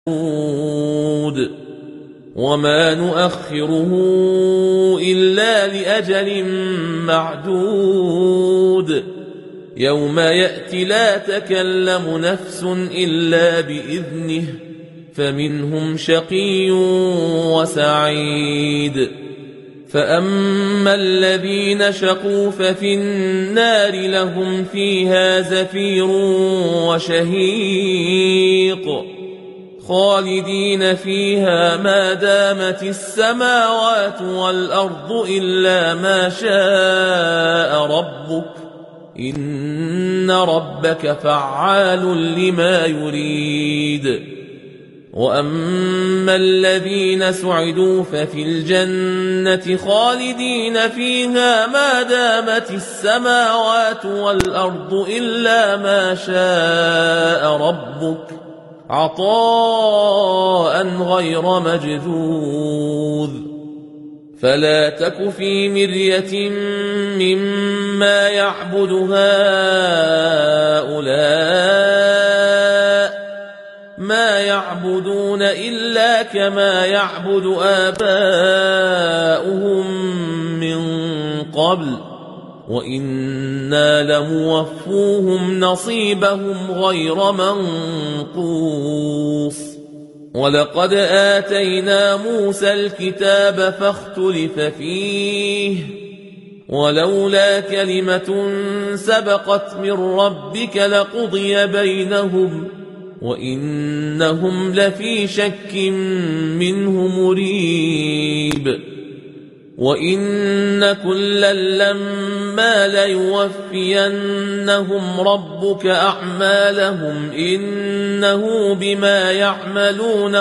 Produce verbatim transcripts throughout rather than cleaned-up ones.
وما نؤخره إلا لأجل معدود يوم يأتي لا تكلم نفس إلا بإذنه فمنهم شقي وسعيد فأما الذين شقوا ففي النار لهم فيها زفير وشهيق خالدين فيها ما دامت السماوات والأرض إلا ما شاء ربك إن ربك فعال لما يريد وأما الذين سعدوا ففي الجنة خالدين فيها ما دامت السماوات والأرض إلا ما شاء ربك عطاء غير مجذوذ فلا تك في مرية مما يعبد هؤلاء ما يعبدون إلا كما يعبد آباؤهم من قبل وإنا لموفوهم نصيبهم غير منقوص ولقد آتينا موسى الكتاب فاختلف فيه ولولا كلمة سبقت من ربك لقضي بينهم وإنهم لفي شك منه مريب وإن كلا لما ليوفينهم ربك أعمالهم إنه بما يعملون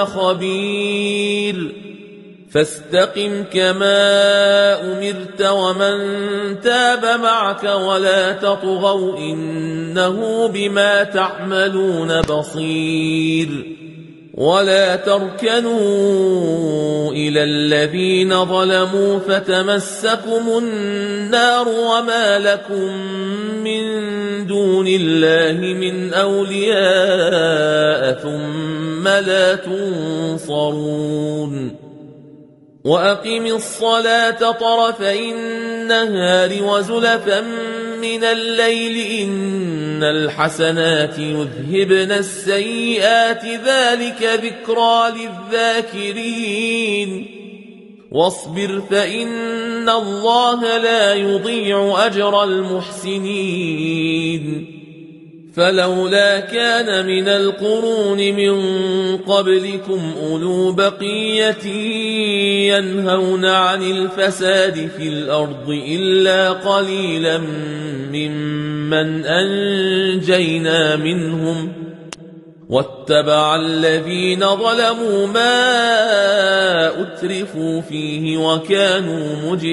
خبير فاستقم كما أمرت ومن تاب معك ولا تطغوا إنه بما تعملون بصير ولا تركنوا إلى الذين ظلموا فتمسكم النار وما لكم من دون الله من أولياء ثم لا تنصرون وأقم الصلاة طرفي النهار وزلفا من الليل إن الحسنات يذهبن السيئات ذلك ذكرى للذاكرين واصبر فإن الله لا يضيع أجر المحسنين فلولا كان من القرون من قبلكم أولو بقية ينهون عن الفساد في الأرض إلا قليلا ممن أنجينا منهم واتبع الذين ظلموا ما أترفوا فيه وكانوا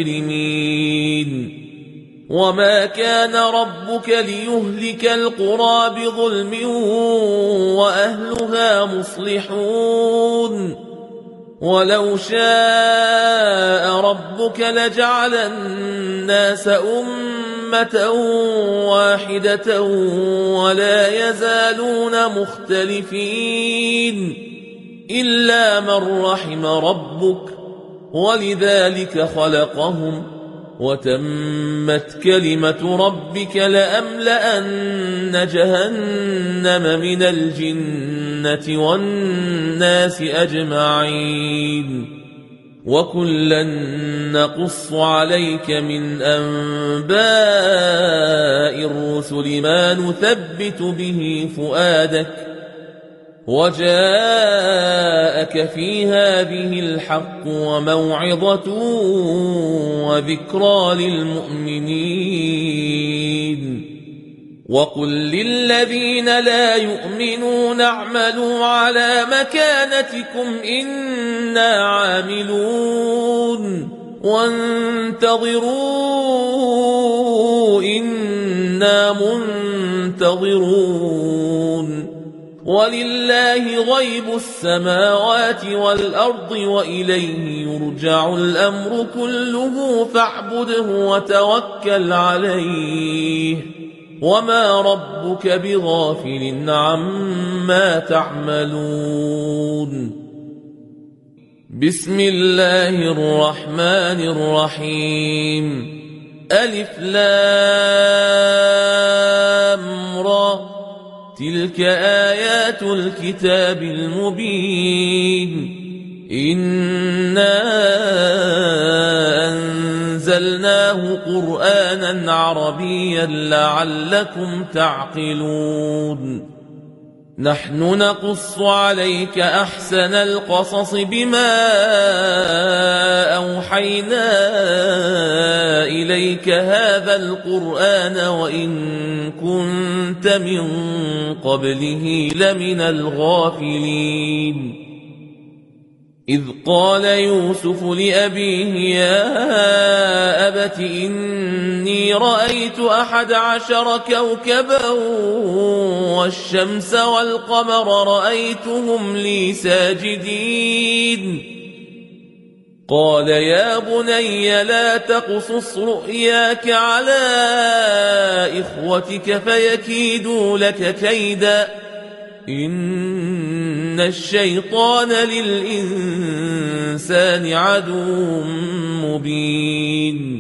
مجرمين وما كان ربك ليهلك القرى بظلم وأهلها مصلحون ولو شاء ربك لجعل الناس أمة واحدة ولا يزالون مختلفين إلا من رحم ربك ولذلك خلقهم وتمت كلمة ربك لأملأن جهنم من الجنة والناس أجمعين وكلا نقص عليك من أنباء الرسل ما نثبت به فؤادك وجاءك في هذه الحق وموعظة وذكرى للمؤمنين وقل للذين لا يؤمنون اعملوا على مكانتكم إنا عاملون وانتظروا إنا منتظرون ولله غيب السماوات والأرض وإليه يرجع الأمر كله فاعبده وتوكل عليه وما ربك بغافل عما تعملون بسم الله الرحمن الرحيم ألف لام را تلك آيات الكتاب المبين إنا أنزلناه قرآنا عربيا لعلكم تعقلون نحن نقص عليك أحسن القصص بما أوحينا إليك هذا القرآن وإن كنت من قبله لمن الغافلين إذ قال يوسف لأبيه يا أبت إني رأيت أحد عشر كوكبا والشمس والقمر رأيتهم لي ساجدين قال يا بني لا تقصص رؤياك على إخوتك فيكيدوا لك كيدا إن الشيطان للإنسان عدو مبين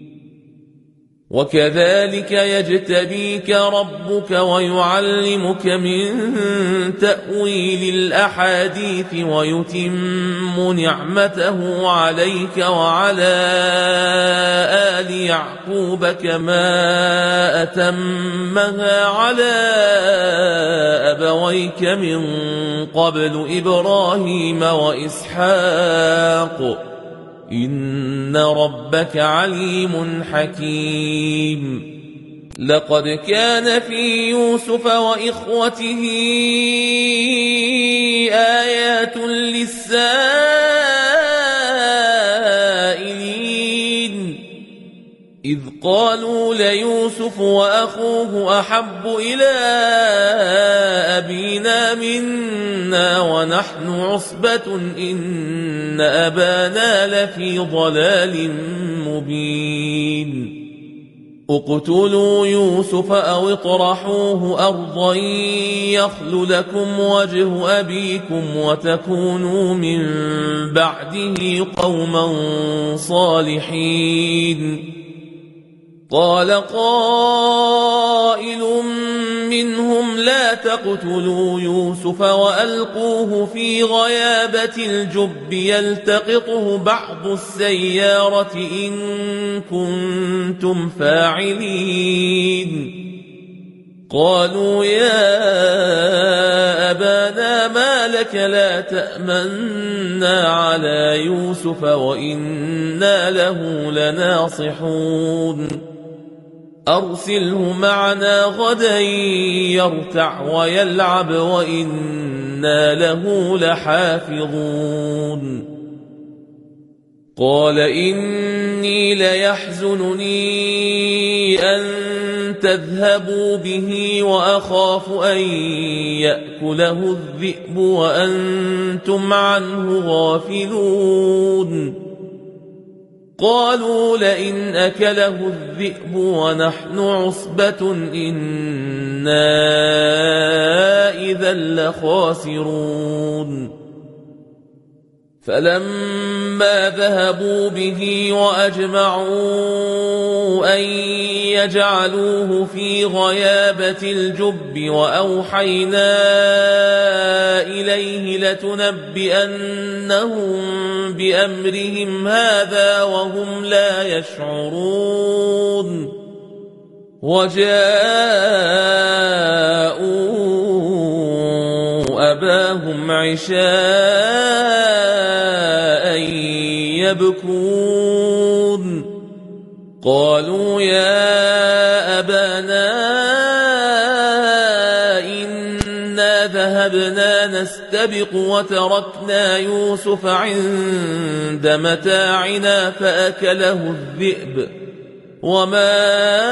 وكذلك يجتبيك ربك ويعلمك من تأويل الأحاديث ويتم نعمته عليك وعلى آل يعقوب كما أتمها على أبويك من قبل إبراهيم وإسحاق إن ربك عليم حكيم لقد كان في يوسف وإخوته آيات للسائلين إذ قالوا ليوسف وأخوه أحب إلى أبينا منا ونحن عصبة إن أبانا لفي ضلال مبين اقتلوا يوسف أو اطرحوه أرضا يخل لكم وجه أبيكم وتكونوا من بعده قوما صالحين قال قائل منهم لا تقتلوا يوسف وألقوه في غيابة الجب يلتقطه بعض السيارة إن كنتم فاعلين قالوا يا أبانا ما لك لا تأمنا على يوسف وإنا له لناصحون أرسله معنا غدا يرتع ويلعب وإنا له لحافظون قال إني ليحزنني أن تذهبوا به وأخاف أن يأكله الذئب وأنتم عنه غافلون قالوا لئن أكله الذئب ونحن عصبة إنا إذا لخاسرون فلما ذهبوا به وأجمعوا أن يجعلوه في غيابة الجب وأوحينا إليه لتنبئنهم بأمرهم هذا وهم لا يشعرون وجاءوا أباهم عشاء يبكون قالوا يا أبانا إنا ذهبنا نستبق وتركنا يوسف عند متاعنا فأكله الذئب وما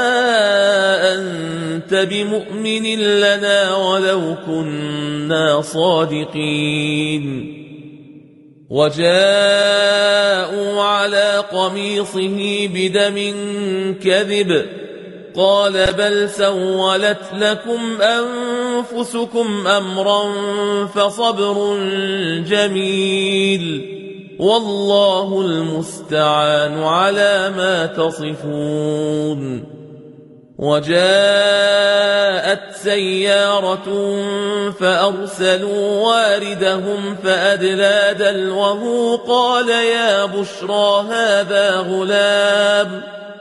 أنت بمؤمن لنا ولو كنا صادقين وجاءوا على قميصه بدم كذب قال بل سولت لكم أنفسكم أمرا فصبر جميل والله المستعان على ما تصفون. وجاءت سيارة فأرسلوا واردهم فأدلى دلوه قال يا بشرى هذا غلام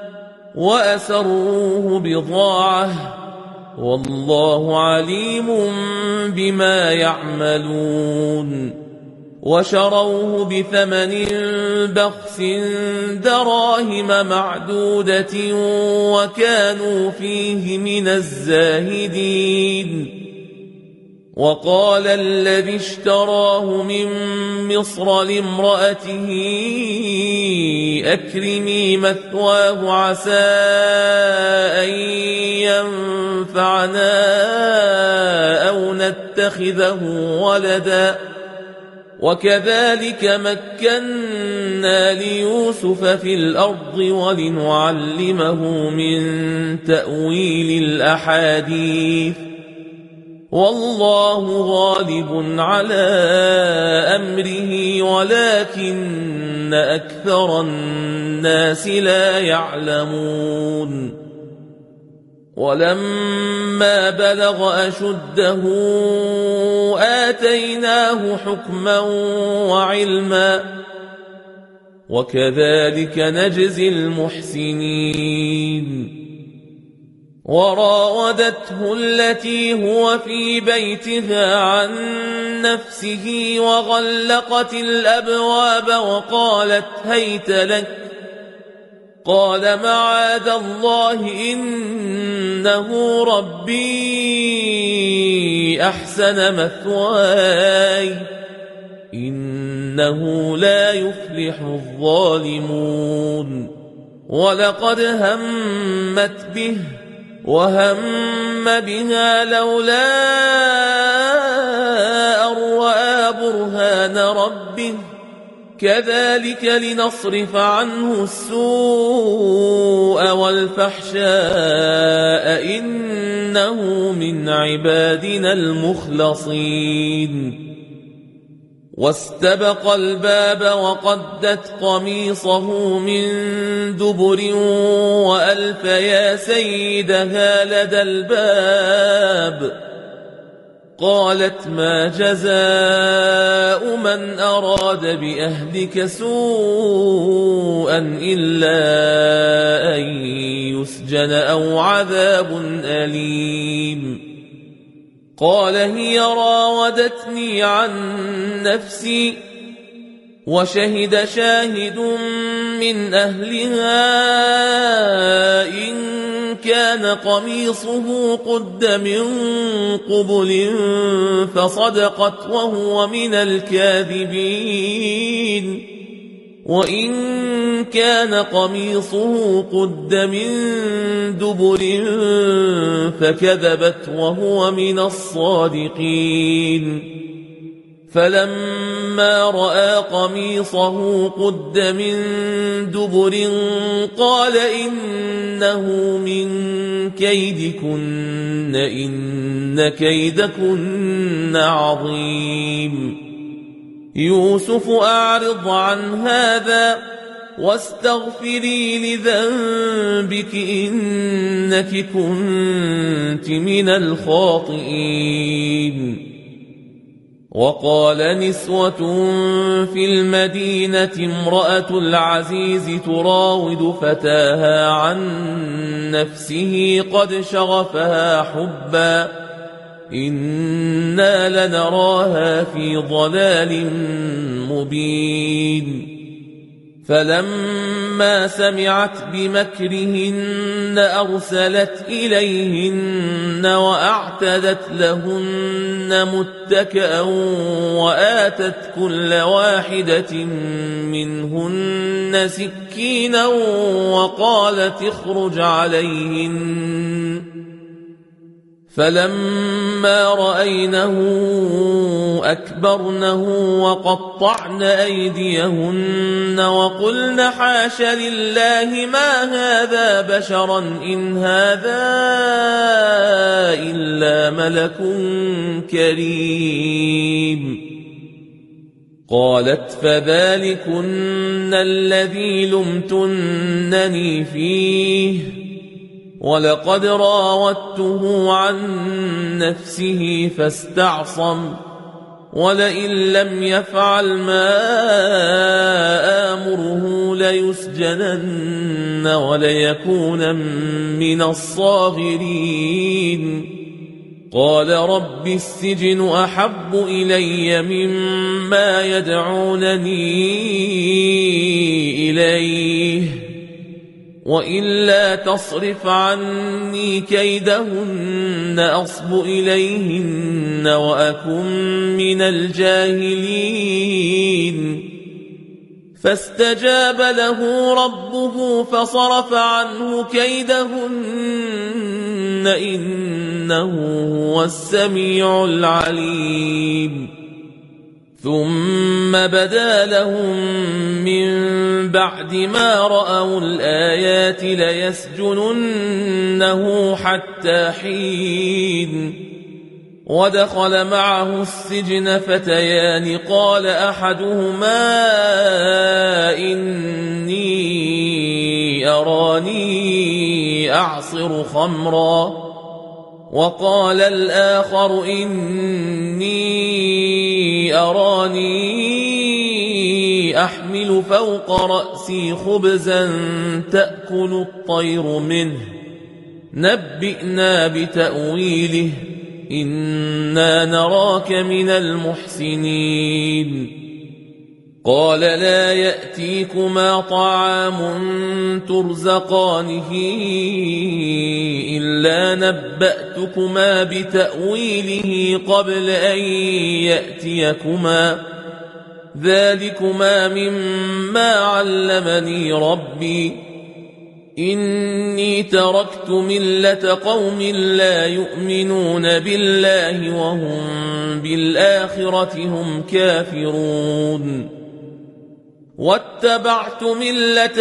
وأسروه بضاعة والله عليم بما يعملون. وشروه بثمن بخس دراهم معدودة وكانوا فيه من الزاهدين. وقال الذي اشتراه من مصر لامرأته أكرمي مثواه عسى أن ينفعنا أو نتخذه ولدا وكذلك مكنا ليوسف في الأرض ولنعلمه من تأويل الأحاديث والله غالب على أمره ولكن أكثر الناس لا يعلمون. ولما بلغ أشده آتيناه حكما وعلما وكذلك نجزي المحسنين. وراودته التي هو في بيتها عن نفسه وغلقت الأبواب وقالت هيت لك قال معاذ الله إنه ربي أحسن مثواي إنه لا يفلح الظالمون. ولقد همت به وهم بها لولا أن رأى برهان ربه كذلك لنصرف عنه السوء والفحشاء إنه من عبادنا المخلصين. واستبق الباب وقدت قميصه من دبر وألف يا سيدها لدى الباب قالت ما جزاء من أراد بأهلك سوءا إلا أن يسجن أو عذاب أليم. قال هي راودتني عن نفسي وشهد شاهد من أهلها إن كان قميصه قد من قبل فصدقت وهو من الكاذبين وإن كان قميصه قد من دبر فكذبت وهو من الصادقين. فلما رأى قميصه قد من دبر قال إنه من كيدكن إن كيدكن عظيم. يوسف أعرض عن هذا واستغفري لذنبك إنك كنت من الخاطئين. وقال نسوة في المدينة امرأة العزيز تراود فتاها عن نفسه قد شغفها حبا إنا لنراها في ضلال مبين. فلما سمعت بمكرهن أرسلت إليهن وأعتدت لهن متكئا وآتت كل واحدة منهن سكينا وقالت اخرج عليهن فلما رأينه أكبرنه وقطعن أيديهن وقلن حاش لله ما هذا بشرا إن هذا إلا ملك كريم. قالت فذلكن الذي لمتنني فيه ولقد راودته عن نفسه فاستعصم ولئن لم يفعل ما آمره ليسجنن وليكون من الصاغرين. قال رب السجن أحب إلي مما يدعونني إليه وإلا تصرف عني كيدهن أصب إليهن وأكن من الجاهلين. فاستجاب له ربه فصرف عنه كيدهن إنه هو السميع العليم. ثم بدا لهم من بعد ما رأوا الآيات ليسجننه حتى حين. ودخل معه السجن فتيان قال أحدهما إني أراني أعصر خمرا وقال الآخر إني أراني أحمل فوق رأسي خبزا تأكل الطير منه نبئنا بتأويله إنا نراك من المحسنين. قال لا يأتيكما طعام ترزقانه إلا نبأتكما بتأويله قبل أن يأتيكما ذلكما مما علمني ربي إني تركت ملة قوم لا يؤمنون بالله وهم بالآخرة هم كافرون واتبعت ملة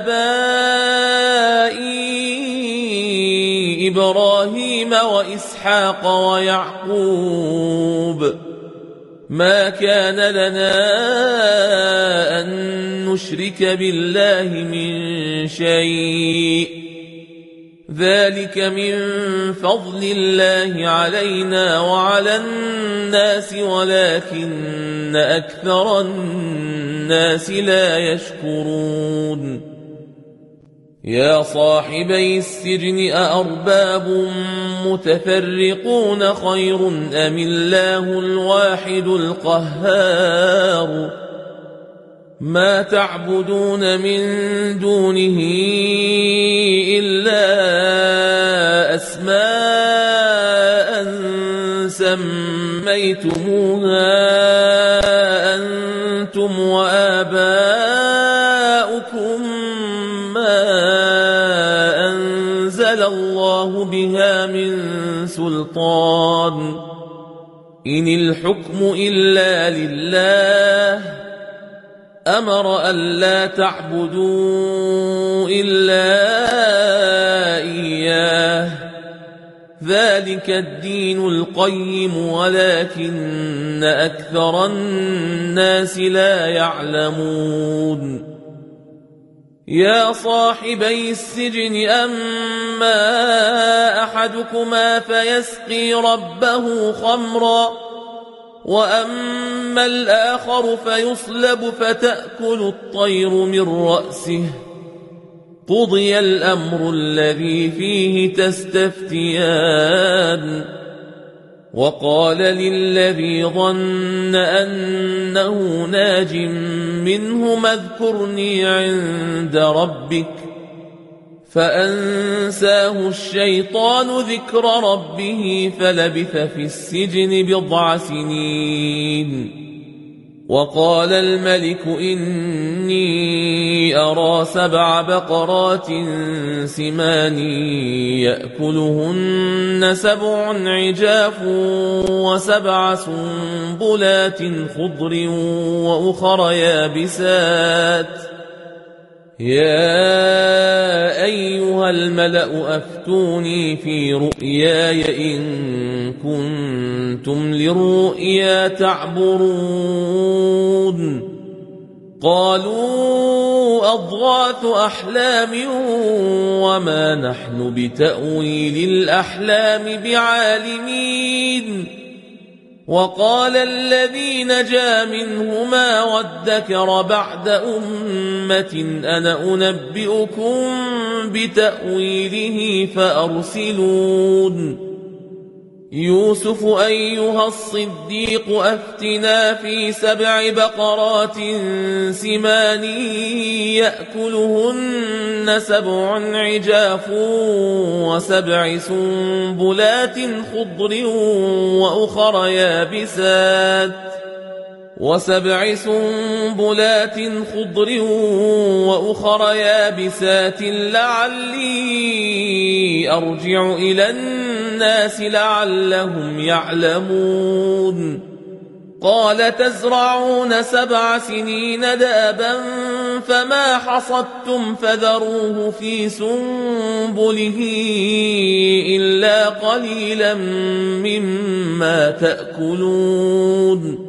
آبائي إبراهيم وإسحاق ويعقوب ما كان لنا أن نشرك بالله من شيء ذلك من فضل الله علينا وعلى الناس ولكن أكثر الناس لا يشكرون. يا صاحبي السجن أأرباب متفرقون خير أم الله الواحد القهار ما تعبدون من دونه إلا أسماء سميتموها أنتم وآباؤكم ما أنزل الله بها من سلطان إن الحكم إلا لله أمر ألا تعبدوا إلا إياه ذلك الدين القيم ولكن أكثر الناس لا يعلمون. يا صاحبي السجن أما أحدكما فيسقي ربه خمرا وأما الآخر فيصلب فتأكل الطير من رأسه قضي الأمر الذي فيه تستفتيان. وقال للذي ظن أنه ناج منهما اذكرني عند ربك فأنساه الشيطان ذكر ربه فلبث في السجن بضع سنين وقال الملك إني أرى سبع بقرات سمان يأكلهن سبع عجاف وسبع سنبلات خضر وأخر يابسات يا أيها الملأ أفتوني في رؤياي إن كنتم للرؤيا تعبرون قالوا أضغاث أحلام وما نحن بتأويل الأحلام بعالمين وقال الذي نجا منهما وادكر بعد أمة أنا أنبئكم بتأويله فأرسلون يوسف أيها الصديق أفتنا في سبع بقرات سمان يأكلهن سبع عجاف وسبع سنبلات خضر وأخر يابسات وسبع سنبلات خضر وأخر يابسات لعلي أرجع إلى الناس لعلهم يعلمون قال تزرعون سبع سنين دابا فما حصدتم فذروه في سنبله إلا قليلا مما تأكلون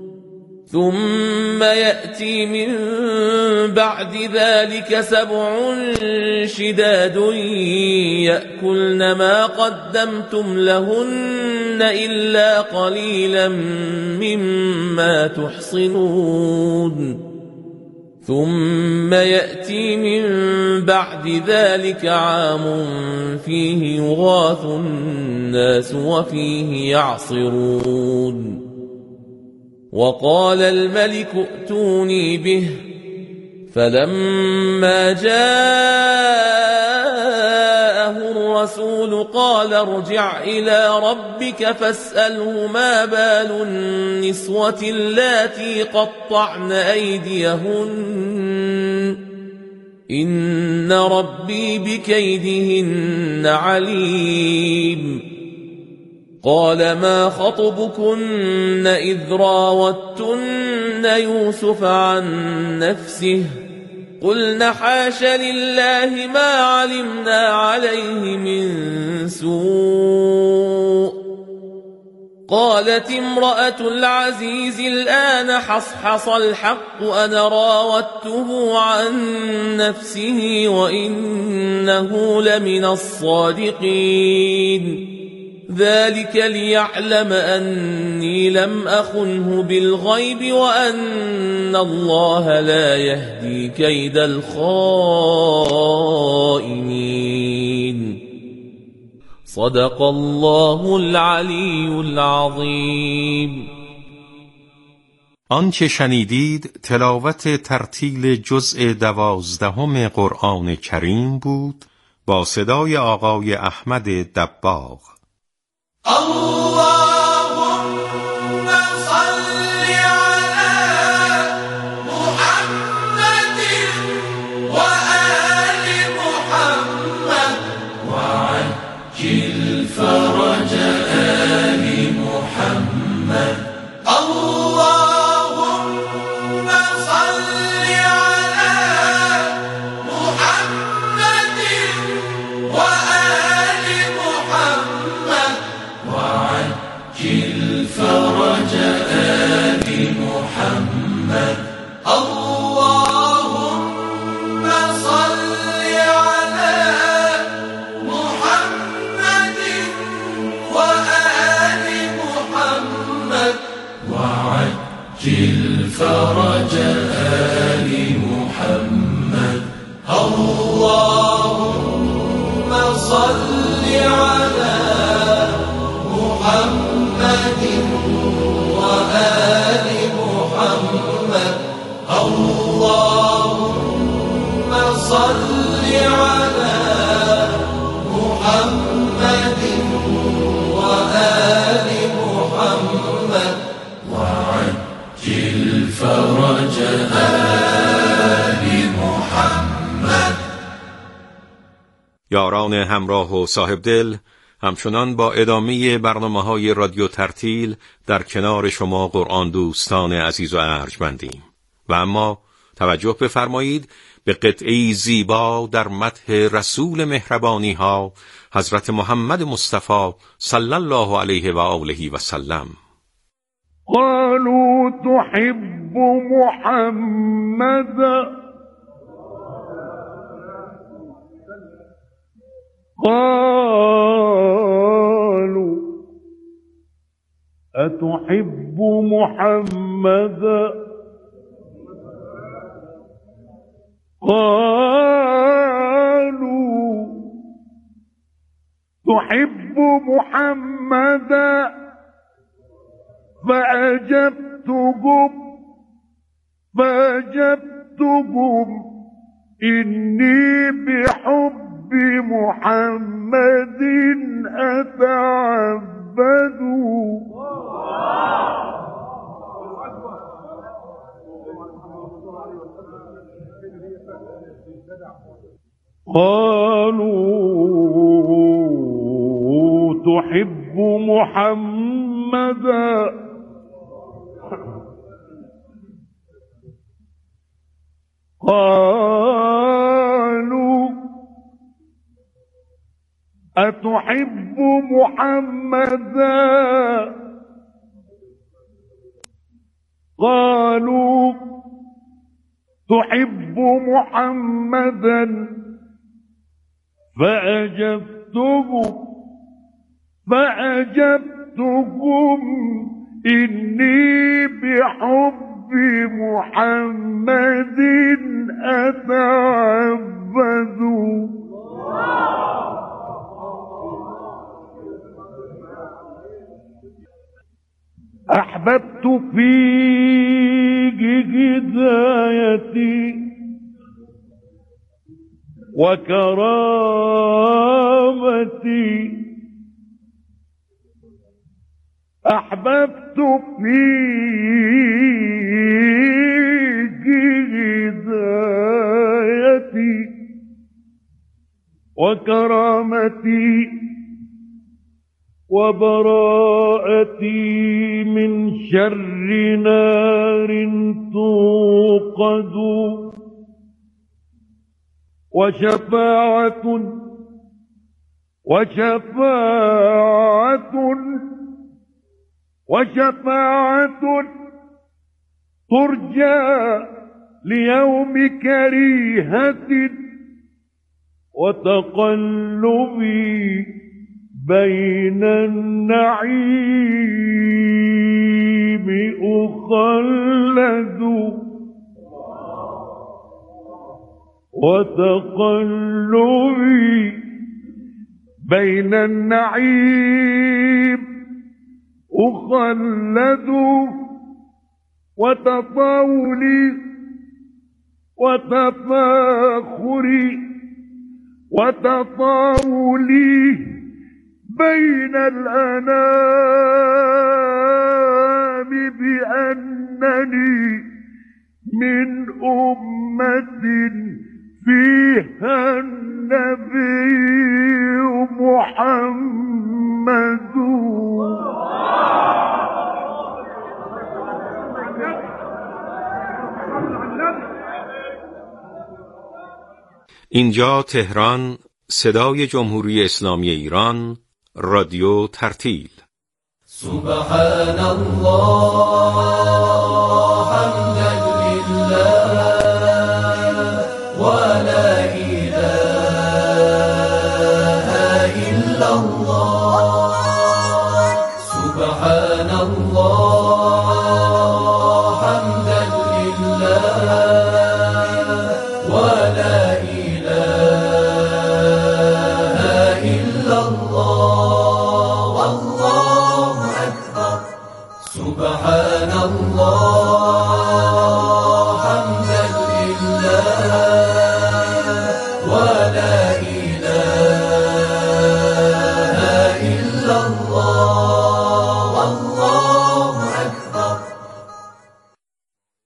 ثم يأتي من بعد ذلك سبع شداد يأكلن ما قدمتم لهن إلا قليلا مما تحصنون ثم يأتي من بعد ذلك عام فيه يغاث الناس وفيه يعصرون وقال الملك ائتوني به فلما جاءه الرسول قال ارجع إلى ربك فاسأله ما بال النسوة اللاتي قطعن أيديهن إن ربي بكيدهن عليم قال ما خطبكن إذ راوتن يوسف عن نفسه قلنا حاش لله ما علمنا عليه من سوء قالت امرأة العزيز الآن حصحص الحق أنا راودته عن نفسه وإنه لمن الصادقين ذلك ليعلم أني لم أخنه بالغيب وأن الله لا يهدي كيد الخائنين صدق الله العلی العظیم. آنچه شنیدید تلاوت ترتیل جزء دوازدهم قرآن کریم بود با صدای آقای احمد دباغ. اللهم صل على محمد وآل محمد وعجل فرج آل محمد. اللهم صل على محمد وآل محمد وعجل فرج آل محمد. اللهم صل على محمد وآل محمد وعجل فرج آل محمد. اللهم صل على محمد وآل محمد. اللهم صل على محمد وآل محمد وعجل الفرج آل محمد. یاران همراه و صاحب دل، همچنان با ادامه برنامه‌های رادیو ترتیل در کنار شما قرآن دوستان عزیز و ارجمندیم. و اما توجه بفرمایید به قطعه‌ای زیبا در مدح رسول مهربانی ها حضرت محمد مصطفی صلی الله علیه و آله و سلم. قالوا تحب محمدا قالوا أتحب محمدا قالوا تحب محمدا فأجبتهم فأجبتهم إني بحب محمد أتعبد. قالوا تحب محمدا قالوا أتحب محمدا قالوا تحب محمدا فأجبتهم فأجبتهم إني بحب محمد أتعبد. أحببت فيك هدايتي وكرامتي أحببت فيك هدايتي وكرامتي وبراءتي من شر نار توقد وشفاعة وشفاعة وشفاعة ترجى ليوم كريهة وتقلبي بين النعيم أخلد وتقلبي بين النعيم أخلد وتطاولي وتفاخري وتطاولي بين الأنام بأنني من أمة فيها النبي محمد. اینجا تهران، صدای جمهوری اسلامی ایران، رادیو ترتیل. سبحان الله حمدا لله ولا إله إلا الله. سبحان الله حمدا لله ولا إله إلا الله. والله أكبر. سبحان الله حمدا لله ولا إله إلا الله. والله أكبر.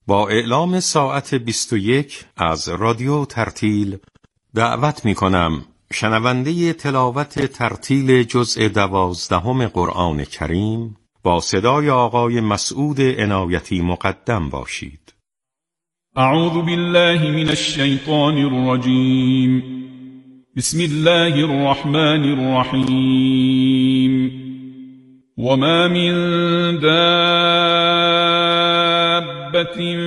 با اعلام ساعت بیست و یک از رادیو ترتیل دعوت می کنم شنونده تلاوت ترتیل جزء دوازدهم قرآن کریم با صدای آقای مسعود عنایتی مقدم باشید. اعوذ بالله من الشیطان الرجیم. بسم الله الرحمن الرحیم. وما من دابة